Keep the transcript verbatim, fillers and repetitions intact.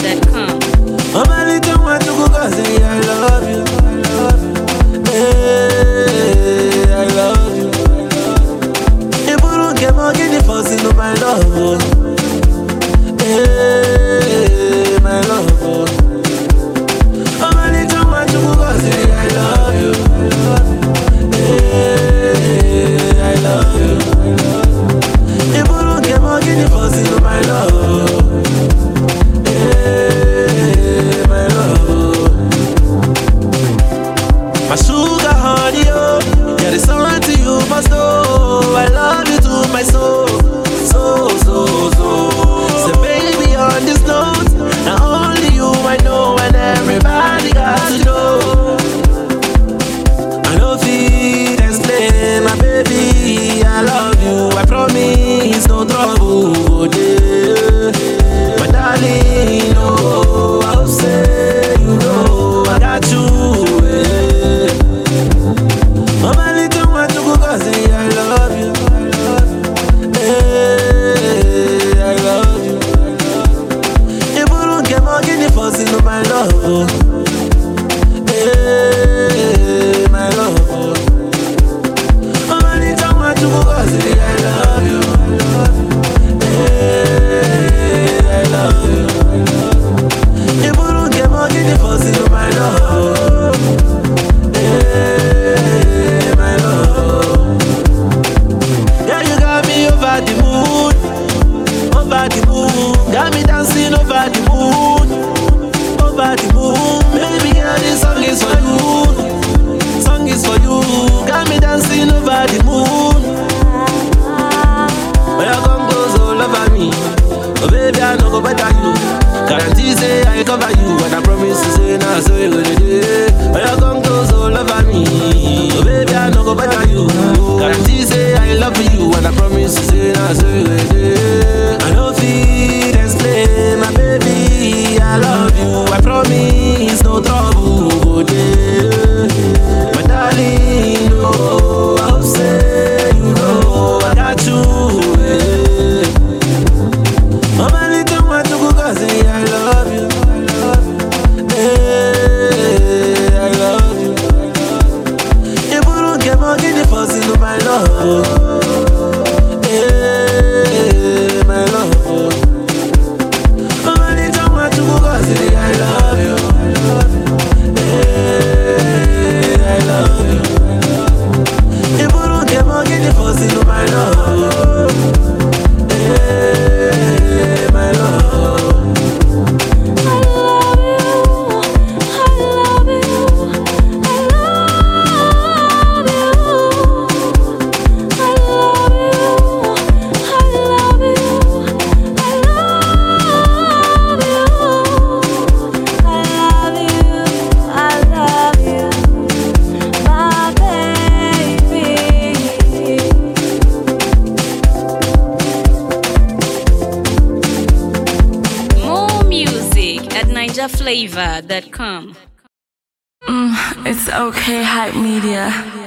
dot com. Oh, my little one to go cause I love you. Hey, I love you. If you don't get more, get the first into my love. Hey, my love. Oh, my little one to go cause I love you. Hey, I love you. If you don't get more, get the first into my love. My sugar honey, oh, yeah, there's something you must know. I love you to my soul, so, so, so. So baby, on this note, not only you I know, and everybody got to know. I know feet explain, my baby, I love you. I promise, no trouble, yeah. My darling, oh, I'll say, you know, I got you. Mama little one to go cause I love you. Hey, I love you. If you don't get more, get the first into my love. Hey, my love. Mama little one to go cause I love you. Hey, I love you. If you don't get more, get the first into my love. Hey, my love. Yeah, you got me over the moon, over the moon. Got me dancing over the moon, over the moon. Baby girl, this song is for you, song is for you. Got me dancing over the moon. Where your gun goes all over me. Oh baby, I know go better you. Guarantee say I cover you, and I promise to say now, so you gonna do. Where your gun goes all over me. Oh baby, I know go better you. Guarantee say I love you, and I promise to say now, so you gonna do. I know feet explain, my baby, I love you. I promise, no trouble, yeah. My darling, oh, I'll say, you know, I got you. Yeah. Mama little one to go cause I love you. Hey, I love you. If you don't get more, get the first into my love. Hey, my love. Mama little one to go cause I love you. Hey, I love you. If you don't get more, get the first into my love. Hey, my love. Niger Flavor dot com. Mm, it's okay, Hype Media.